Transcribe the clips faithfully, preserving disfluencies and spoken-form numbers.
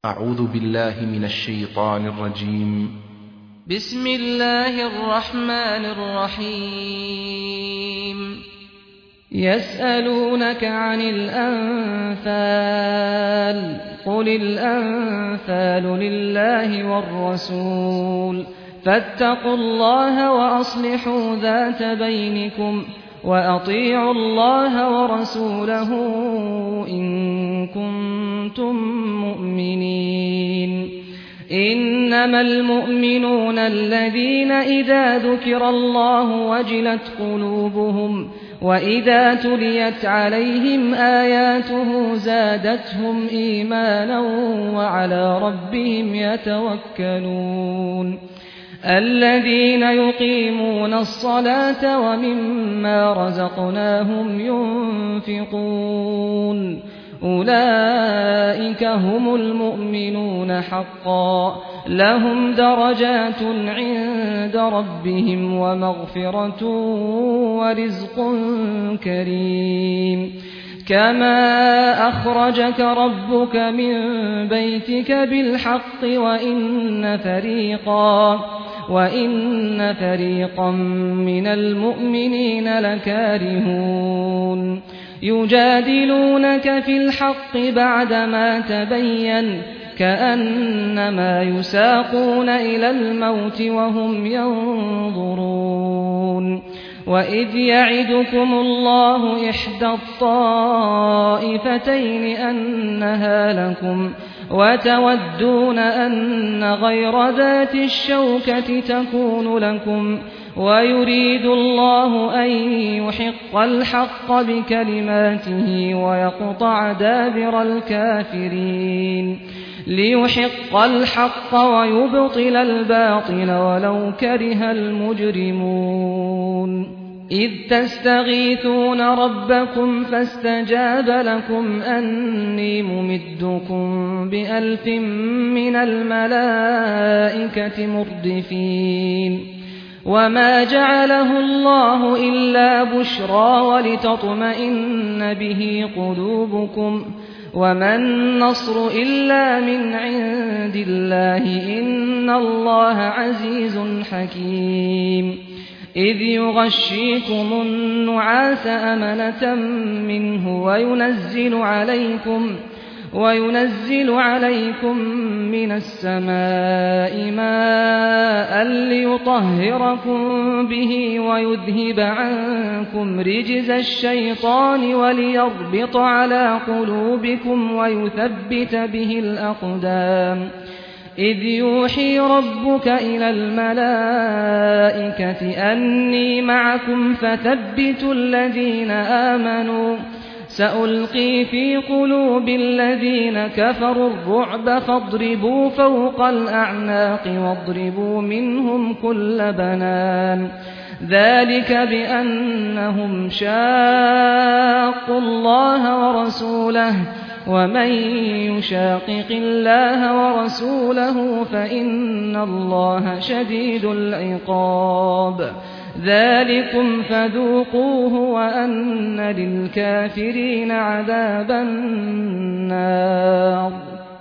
أعوذ بالله من الشيطان الرجيم. بسم الله الرحمن الرحيم. يسألونك عن الأنفال قل الأنفال لله والرسول فاتقوا الله وأصلحوا ذات بينكم وأطيعوا الله ورسوله إن كنتم مؤمنين. إنما المؤمنون الذين إذا ذكر الله وجلت قلوبهم وإذا تليت عليهم آياته زادتهم إيمانا وعلى ربهم يتوكلون. الذين يقيمون الصلاة ومما رزقناهم ينفقون أولئك هم المؤمنون حقا لهم درجات عند ربهم ومغفرة ورزق كريم. كما أخرجك ربك من بيتك بالحق وإن فريقا وإن فريقا من المؤمنين لكارهون يجادلونك في الحق بعدما تبين كأنما يساقون إلى الموت وهم ينظرون. وإذ يعدكم الله إحدى الطائفتين أنها لكم وتودون أن غير ذات الشوكة تكون لكم ويريد الله أن يحق الحق بكلماته ويقطع دابر الكافرين ليحق الحق ويبطل الباطل ولو كره المجرمون. إذ تستغيثون ربكم فاستجاب لكم أني ممدكم بألف من الملائكة مردفين. وما جعله الله إلا بشرى ولتطمئن به قلوبكم وما النصر إلا من عند الله إن الله عزيز حكيم. إذ يغشيكم النعاس أمنة منه وينزل عليكم وينزل عليكم من السماء ماء ليطهركم به ويذهب عنكم رجز الشيطان وليربط على قلوبكم ويثبت به الأقدام. إذ يوحي ربك إلى الملائكة أني معكم فثبتوا الذين آمنوا سألقي في قلوب الذين كفروا الرعب فاضربوا فوق الأعناق واضربوا منهم كل بنان. ذلك بأنهم شاقوا الله ورسوله ومن يشاقق الله ورسوله فإن الله شديد العقاب. ذلكم فذوقوه وأن للكافرين عذاب النار.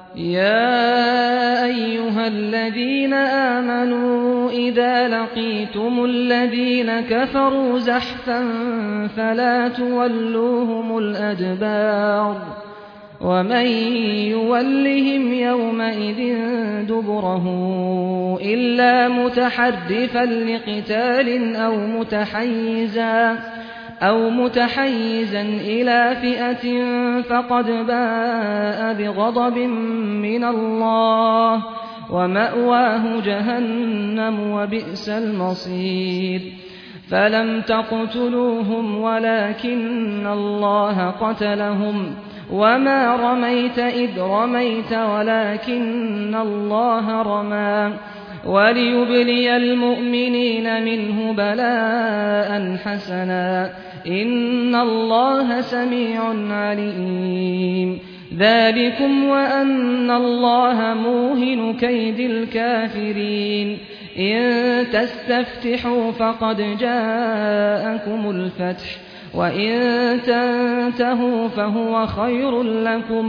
يا أيها الذين آمنوا إذا لقيتم الذين كفروا زحفا فلا تولوهم الأدبار ومن يولهم يومئذ دبره إلا متحرفا لقتال أو متحيزا أو متحيزا إلى فئة فقد باء بغضب من الله ومأواه جهنم وبئس المصير. فلم تقتلوهم ولكن الله قتلهم وما رميت إذ رميت ولكن الله رمى وليبلي المؤمنين منه بلاء حسنا إن الله سميع عليم. ذلكم وأن الله موهن كيد الكافرين. إن تستفتحوا فقد جاءكم الفتح وإن تنتهوا فهو خير لكم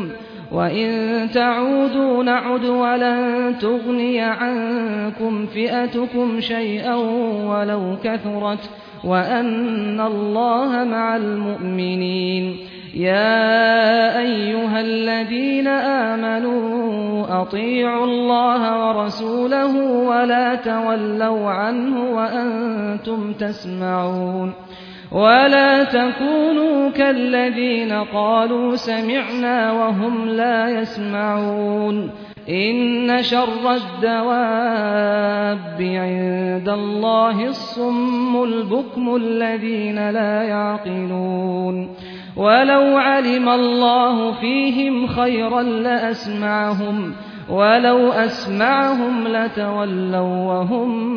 وإن تعودوا نعد ولن تغني عنكم فئتكم شيئا ولو كثرت وأن الله مع المؤمنين يا أيها الذين آمنوا أطيعوا الله ورسوله ولا تولوا عنه وأنتم تسمعون ولا تكونوا كالذين قالوا سمعنا وهم لا يسمعون إن شر الدواب عند الله الصم البكم الذين لا يعقلون ولو علم الله فيهم خيرا لأسمعهم ولو أسمعهم لتولوا وهم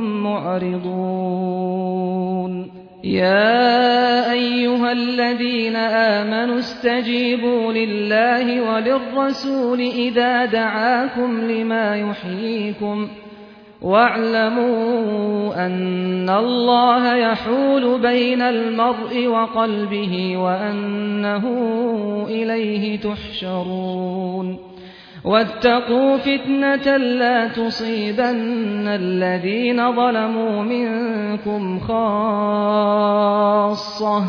معرضون يا أيها الذين آمنوا استجيبوا لله وللرسول إذا دعاكم لما يحييكم واعلموا أن الله يحول بين المرء وقلبه وأنه إليه تحشرون واتقوا فتنة لا تصيبن الذين ظلموا منكم خاصة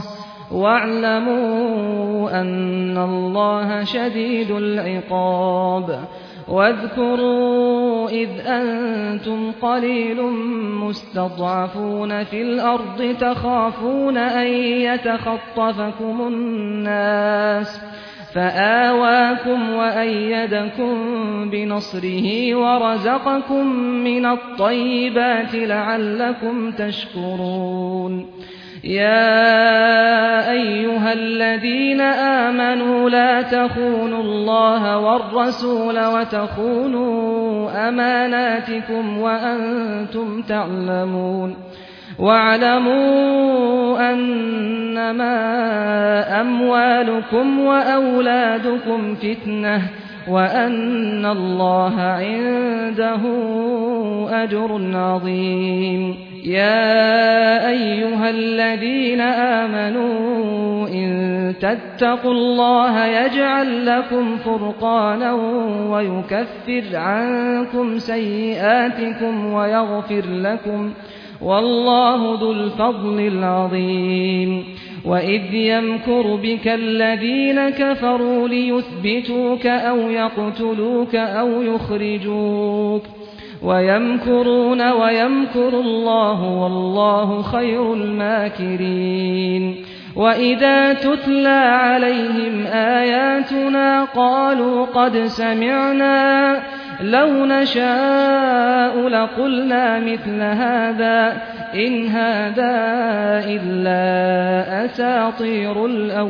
واعلموا أن الله شديد العقاب واذكروا إذ أنتم قليل مستضعفون في الأرض تخافون أن يتخطفكم الناس فآواكم وأيدكم بنصره ورزقكم من الطيبات لعلكم تشكرون يا أيها الذين آمنوا لا تخونوا الله والرسول وتخونوا أماناتكم وأنتم تعلمون واعلموا أنما أموالكم وأولادكم فتنة وأن الله عنده أجر عظيم يا أيها الذين آمنوا إن تتقوا الله يجعل لكم فرقانا ويكفر عنكم سيئاتكم ويغفر لكم والله ذو الفضل العظيم وإذ يمكر بك الذين كفروا ليثبتوك أو يقتلوك أو يخرجوك ويمكرون ويمكر الله والله خير الماكرين وإذا تتلى عليهم آياتنا قالوا قد سمعنا لو نشاء لقلنا مثل هذا إن هذا إلا أساطير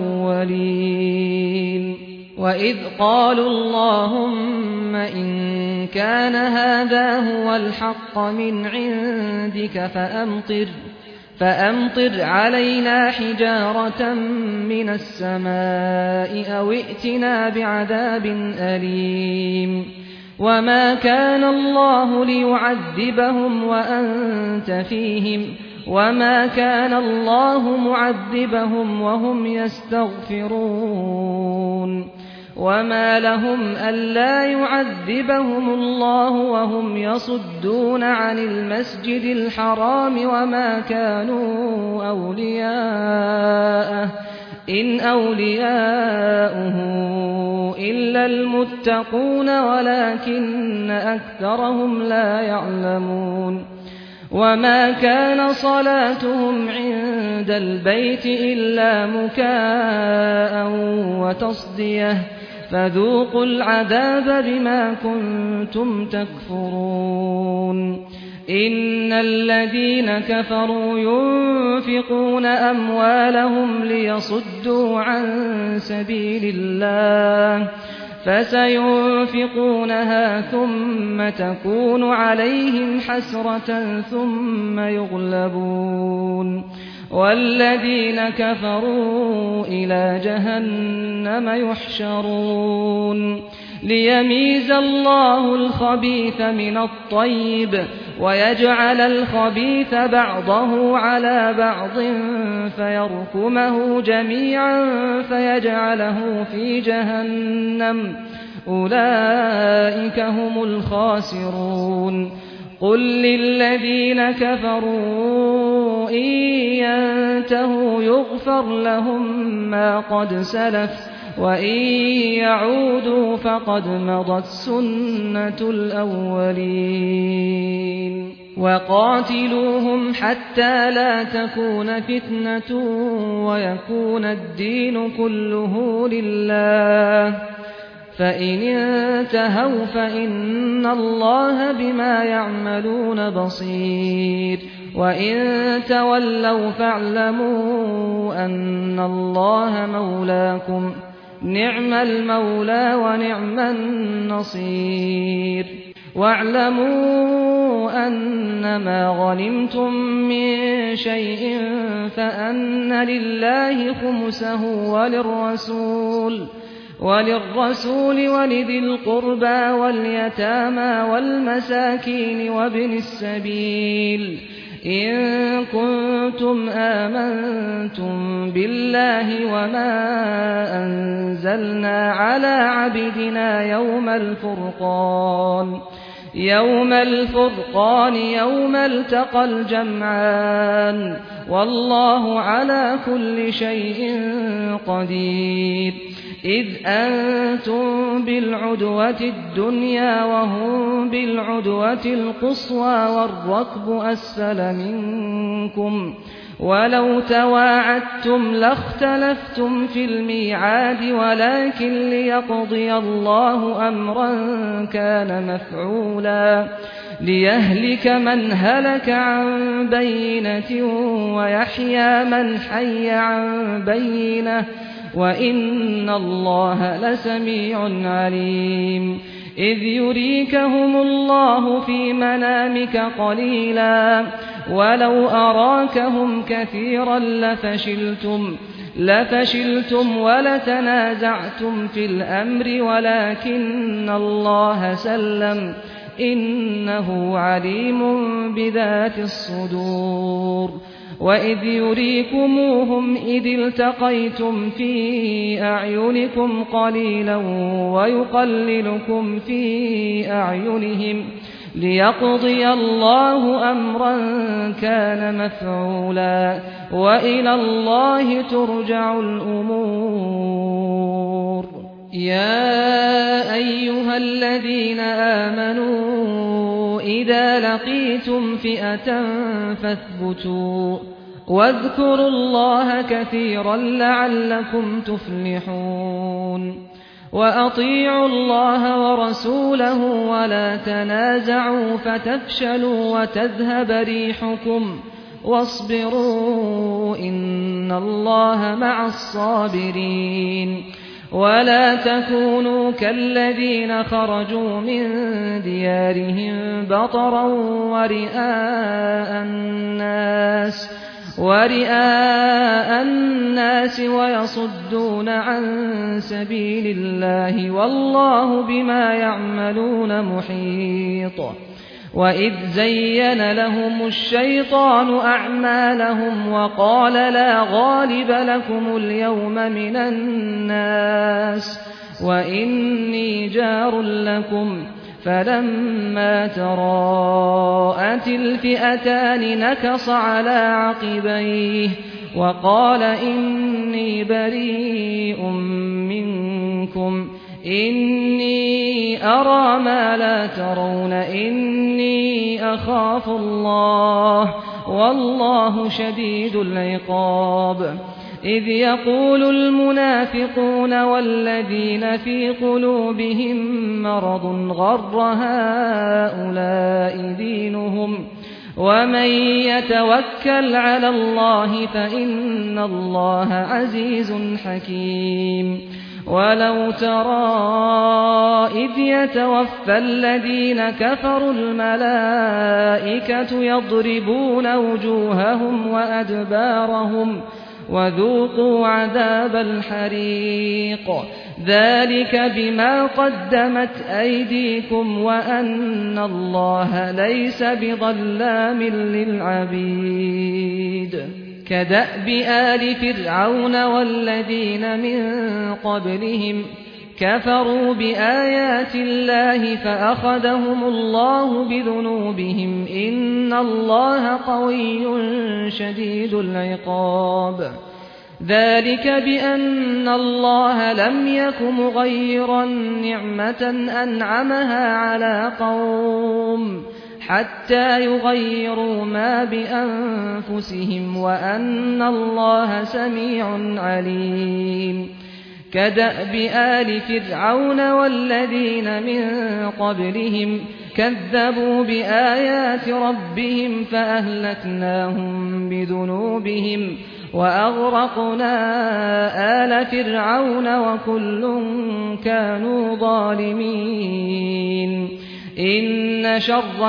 الأولين وإذ قالوا اللهم إن كان هذا هو الحق من عندك فأمطر فأمطر علينا حجارة من السماء أو ائتنا بعذاب أليم وما كان الله ليعذبهم وأنت فيهم وما كان الله معذبهم وهم يستغفرون وما لهم ألا يعذبهم الله وهم يصدون عن المسجد الحرام وما كانوا أولياءه إن أولياؤه إلا المتقون ولكن أكثرهم لا يعلمون وما كان صلاتهم عند البيت إلا مكاء وتصدية فذوقوا العذاب بما كنتم تكفرون إن الذين كفروا ينفقون أموالهم ليصدوا عن سبيل الله فسينفقونها ثم تكون عليهم حسرة ثم يغلبون والذين كفروا إلى جهنم يحشرون ليميز الله الخبيث من الطيب ويجعل الخبيث بعضه على بعض فيركمه جميعا فيجعله في جهنم أولئك هم الخاسرون قل للذين كفروا إن ينتهوا يغفر لهم ما قد سلف وإن يعودوا فقد مضت سنة الأولين وقاتلوهم حتى لا تكون فتنة ويكون الدين كله لله فإن انتهوا فإن الله بما يعملون بصير وإن تولوا فاعلموا أن الله مولاكم نعم المولى ونعم النصير واعلموا أنما غنمتم من شيء فأن لله خمسه وللرسول وللرسول ولذي القربى واليتامى والمساكين وابن السبيل إن كنتم آمنتم بالله وما أنزلنا على عبدنا يوم الفرقان يوم الفرقان يوم التقى الجمعان والله على كل شيء قدير إذ أنتم بالعدوة الدنيا وهم بالعدوة القصوى والركب أسفل منكم ولو تواعدتم لاختلفتم في الميعاد ولكن ليقضي الله أمرا كان مفعولا ليهلك من هلك عن بينة ويحيى من حي عن بينة وإن الله لسميع عليم إذ يريكهم الله في منامك قليلا ولو أراكهم كثيرا لفشلتم لفشلتم ولتنازعتم في الأمر ولكن الله سلم إنه عليم بذات الصدور وإذ يريكموهم إذ التقيتم في أعينكم قليلا ويقللكم في أعينهم ليقضي الله أمرا كان مفعولا وإلى الله ترجع الأمور يا أيها الذين آمنوا إذا لقيتم فئة فاثبتوا واذكروا الله كثيرا لعلكم تفلحون وأطيعوا الله ورسوله ولا تنازعوا فتفشلوا وتذهب ريحكم واصبروا إن الله مع الصابرين ولا تكونوا كالذين خرجوا من ديارهم بطرا ورئاء الناس ورئاء الناس ويصدون عن سبيل الله والله بما يعملون محيط وإذ زين لهم الشيطان أعمالهم وقال لا غالب لكم اليوم من الناس وإني جار لكم فلما تراءت الفئتان نكص على عقبيه وقال إني بريء منكم إني أرى ما لا ترون إني أخاف الله والله شديد العقاب إذ يقول المنافقون والذين في قلوبهم مرض غر هؤلاء دينهم ومن يتوكل على الله فإن الله عزيز حكيم ولو ترى إذ يتوفى الذين كفروا الملائكة يضربون وجوههم وأدبارهم وذوقوا عذاب الحريق ذلك بما قدمت أيديكم وأن الله ليس بظلام للعبيد كدأب آل فرعون والذين من قبلهم كفروا بآيات الله فأخذهم الله بذنوبهم إن الله قوي شديد العقاب ذلك بأن الله لم يك مغيرا نعمة أنعمها على قوم حتى يغيروا ما بأنفسهم وأن الله سميع عليم كدأب آل فرعون والذين من قبلهم كذبوا بآيات ربهم فأهلكناهم بذنوبهم وأغرقنا آل فرعون وكل كانوا ظالمين إن شر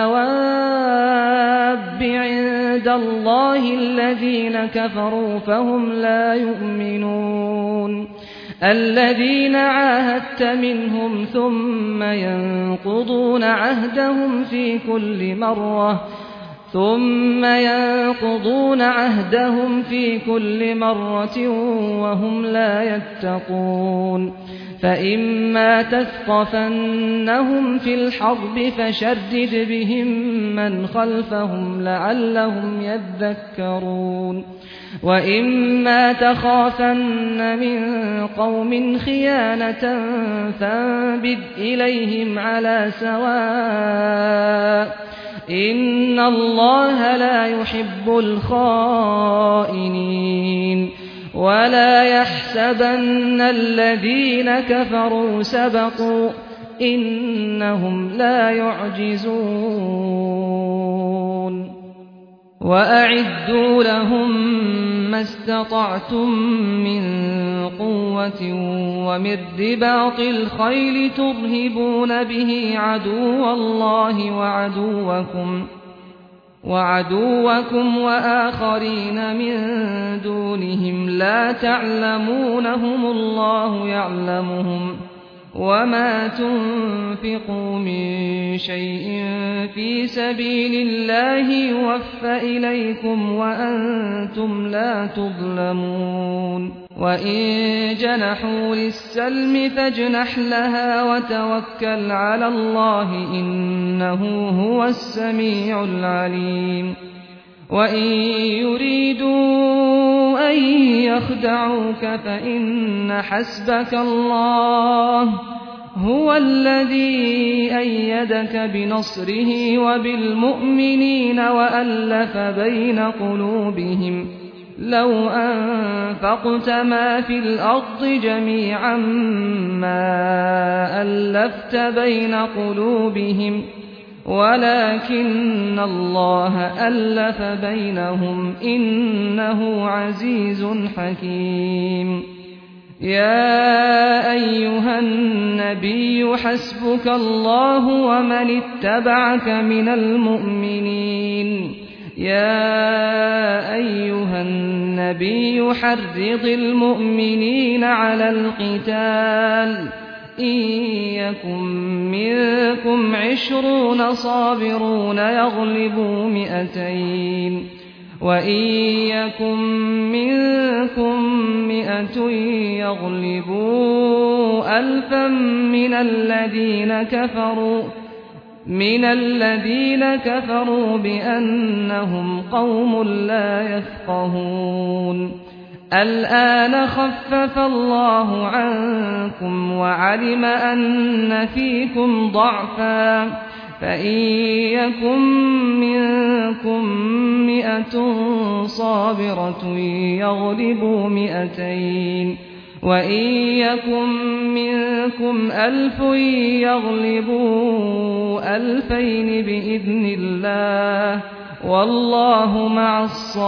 الدواب عند الله الذين كفروا فهم لا يؤمنون الذين عاهدت منهم ثم ينقضون عهدهم في كل مرة ثم ينقضون عهدهم في كل مرة وهم لا يتقون فإما تثقفنهم في الحرب فشرد بهم من خلفهم لعلهم يذكرون وإما تخافن من قوم خيانة فانبذ إليهم على سواء إن الله لا يحب الخائنين ولا يحسبن الذين كفروا سبقوا إنهم لا يعجزون وأعدوا لهم ما استطعتم من قوة ومن رباط الخيل ترهبون به عدو الله وعدوكم وعدوكم وآخرين من دونهم لا تعلمونهم الله يعلمهم وما تنفقوا من شيء في سبيل الله يوفى إليكم وأنتم لا تظلمون وإن جنحوا للسلم فاجنح لها وتوكل على الله إنه هو السميع العليم وإن يريدوا أن يخدعوك فإن حسبك الله هو الذي أيدك بنصره وبالمؤمنين وألف بين قلوبهم لو أنفقت ما في الأرض جميعا ما ألفت بين قلوبهم ولكن الله ألف بينهم إنه عزيز حكيم يا أيها النبي حسبك الله ومن اتبعك من المؤمنين يا أيها النبي حرض المؤمنين على القتال إن يكن منكم عشرون صابرون يغلبوا مئتين وإن يكن منكم مئة يغلبوا ألفا من الذين كفروا من الذين كفروا بأنهم قوم لا يفقهون الآن خفف الله عنكم وعلم أن فيكم ضعفا فإن يكن منكم مئة صابرة يغلبوا مئتين وإن يكن منكم ألف يغلبوا ألفين بإذن الله والله مع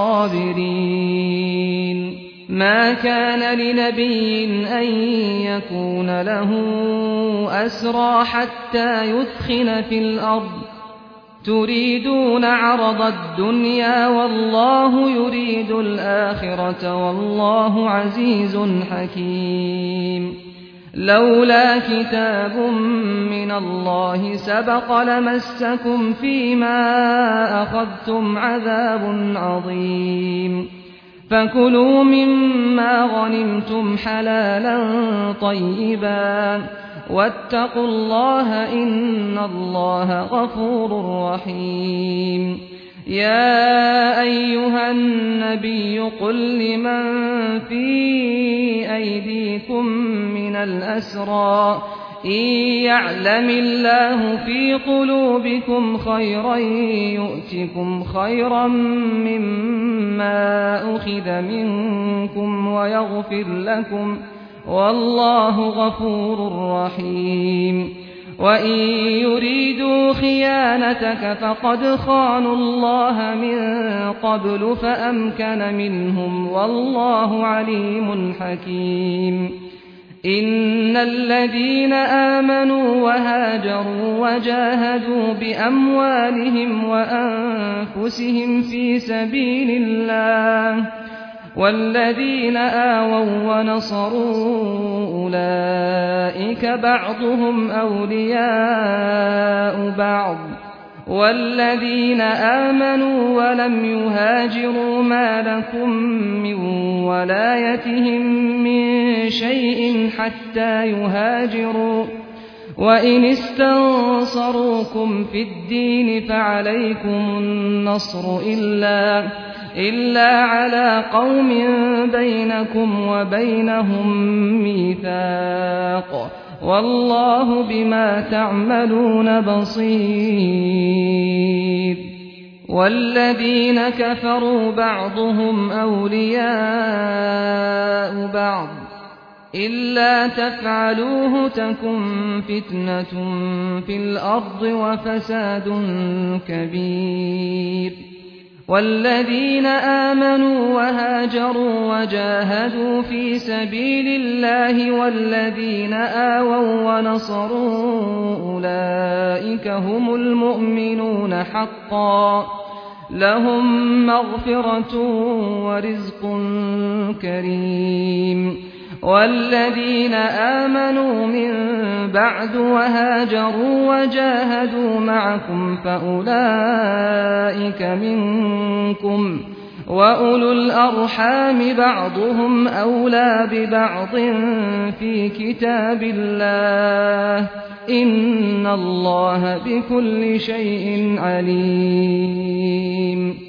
الصابرين ما كان لنبي أن يكون له أسرى حتى يثخن في الأرض تريدون عرض الدنيا والله يريد الآخرة والله عزيز حكيم لولا كتاب من الله سبق لمسكم فيما أخذتم عذاب عظيم فكلوا مما غنمتم حلالا طيبا واتقوا الله إن الله غفور رحيم. يا أيها النبي قل لمن في أيديكم من الأسرى إن يعلم الله في قلوبكم خيرا يؤتكم خيرا مما أخذ منكم ويغفر لكم والله غفور رحيم. وإن يريدوا خيانتك فقد خانوا الله من قبل فأمكن منهم والله عليم حكيم. إن الذين آمنوا وهاجروا وجاهدوا بأموالهم وأنفسهم في سبيل الله والذين آووا ونصروا أولئك بعضهم أولياء بعض والذين آمنوا ولم يهاجروا ما لكم من ولايتهم من شيء حتى يهاجروا وإن استنصروكم في الدين فعليكم النصر إلا إلا على قوم بينكم وبينهم ميثاق والله بما تعملون بصير. والذين كفروا بعضهم أولياء بعض إلا تفعلوه تكن فتنة في الأرض وفساد كبير. والذين آمنوا وهاجروا وجاهدوا في سبيل الله والذين آووا ونصروا أولئك هم المؤمنون حقا لهم مغفرة ورزق كريم. والذين آمنوا من بعد وهاجروا وجاهدوا معكم فأولئك منكم وأولو الأرحام بعضهم أولى ببعض في كتاب الله إن الله بكل شيء عليم.